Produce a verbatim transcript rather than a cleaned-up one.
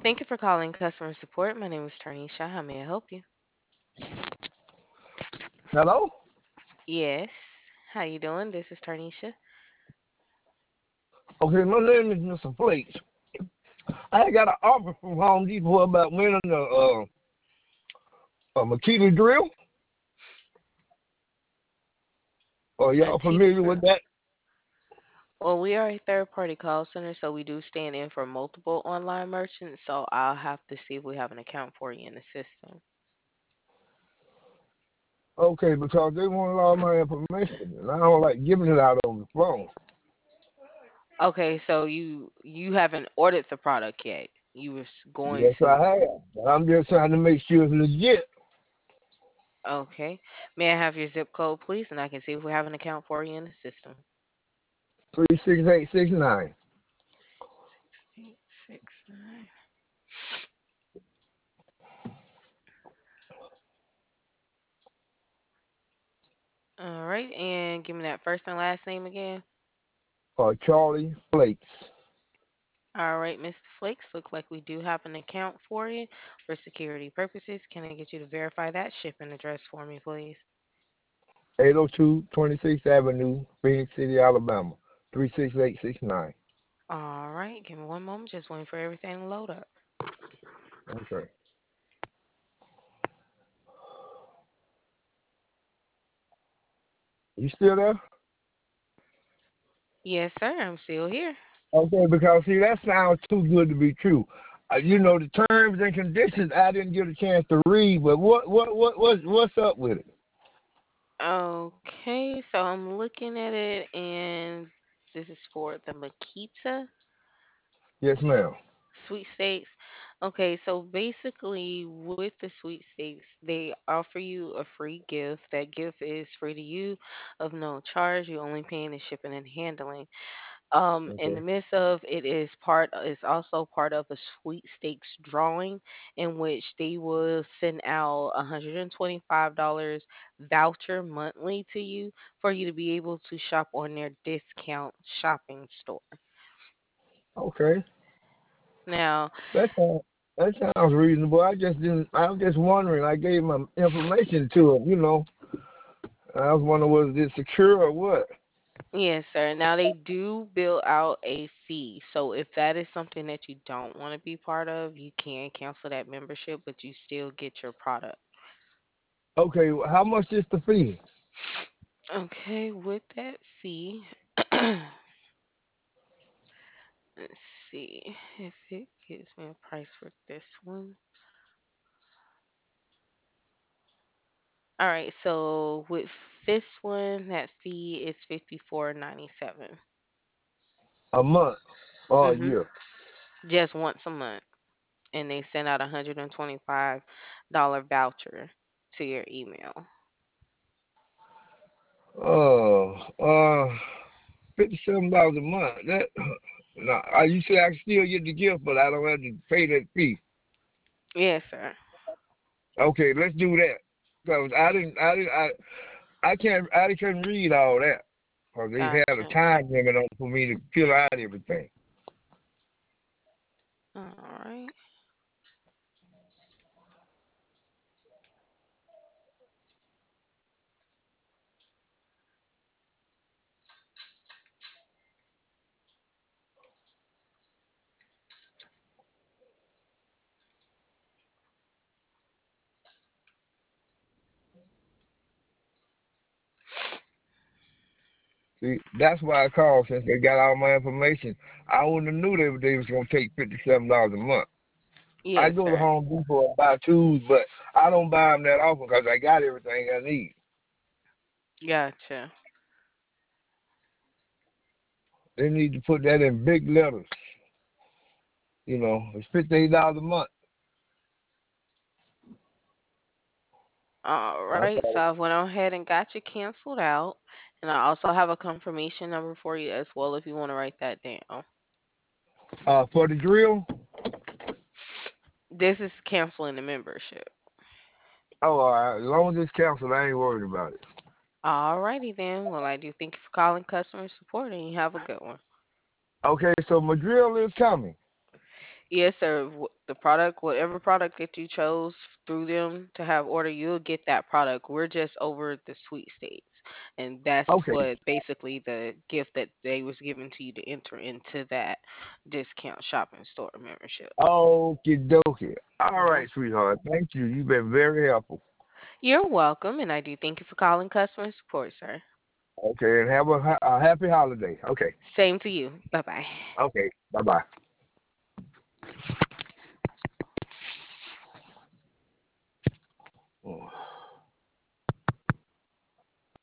Thank you for calling customer support. My name is Tarnisha. How may I help you? Hello? Yes. How you doing? This is Tarnisha. Okay, my name is Mister Flakes. I got an offer from Home Depot about winning a, uh, a Makita drill. Are A y'all Tita familiar with drill. that? Well, we are a third party call center, so we do stand in for multiple online merchants. So I'll have to see if we have an account for you in the system. Okay, because they wanted all my information, and I don't like giving it out on the phone. Okay, so you you haven't ordered the product yet. You was going Yes, I to. have. But I'm just trying to make sure it's legit. Okay. May I have your zip code, please, and I can see if we have an account for you in the system. three six eight six nine. Six eight six nine. All right, and give me that first and last name again. Or Charlie Flakes. All right, mister Flakes, look like we do have an account for you for security purposes. Can I get you to verify that shipping address for me, please? eight oh two twenty-sixth Avenue, Phoenix City, Alabama. three six eight six nine. All right, give me one moment. Just waiting for everything to load up. Okay. You still there? Yes, sir, I'm still here. Okay, because see, that sounds too good to be true. Uh, you know, the terms and conditions I didn't get a chance to read, but what what what what what's up with it? Okay, so I'm looking at it, and this is for the Makita Yes, ma'am. sweepstakes. Okay, so basically, with the sweepstakes, they offer you a free gift. That gift is free to you, of no charge. You're only paying the shipping and handling. Um, in the Okay. midst of it is part is also part of a sweepstakes drawing in which they will send out a hundred and twenty-five dollars voucher monthly to you for you to be able to shop on their discount shopping store. Okay. Now, That sounds that sounds reasonable. I just didn't. I was just wondering. I gave my information to him. You know, I was wondering was it secure or what? yes, sir. Now they do bill out a fee. So if that is something that you don't want to be part of, you can cancel that membership, but you still get your product. Okay. How much is the fee? Okay, with that fee, let's see if it gives me a price for this one. All right, so with this one, that fee is fifty four ninety seven. A month or a Mm-hmm. year? Just once a month, and they send out a hundred and twenty five dollar voucher to your email. Oh, uh, fifty-seven dollars a month. That no, I you say I can still get the gift, but I don't have to pay that fee. Yes, sir. Okay, let's do that. Cause I didn't, I didn't, I, I can't, I couldn't read all that. Cause they had a Gotcha. time limit on for me to fill out everything. All right. See, that's why I called since they got all my information. I wouldn't have knew they, they was gonna take fifty-seven dollars a month. I Yes, go to sir. Home Depot and buy tools, but I don't buy them that often because I got everything I need. Gotcha. They need to put that in big letters. You know, it's fifty-eight dollars a month. All I right, so I went ahead and got you canceled out, and I also have a confirmation number for you as well if you want to write that down. Uh, for the drill. This is canceling the membership. Oh, all right. As long as it's canceled, I ain't worried about it. All righty then. Well, I do thank you for calling customer support, and you have a good one. Okay, so my drill is coming. Yes, sir. Wh- The product, whatever product that you chose through them to have order, you'll get that product. We're just over the sweepstakes, and that's Okay. what basically the gift that they was giving to you to enter into that discount shopping store membership. Okie dokie. All Mhm. right, sweetheart. Thank you. You've been very helpful. You're welcome, and I do thank you for calling customer support, sir. Okay, and have a, ha- a happy holiday. Okay. Same to you. Bye bye. Okay. Bye bye.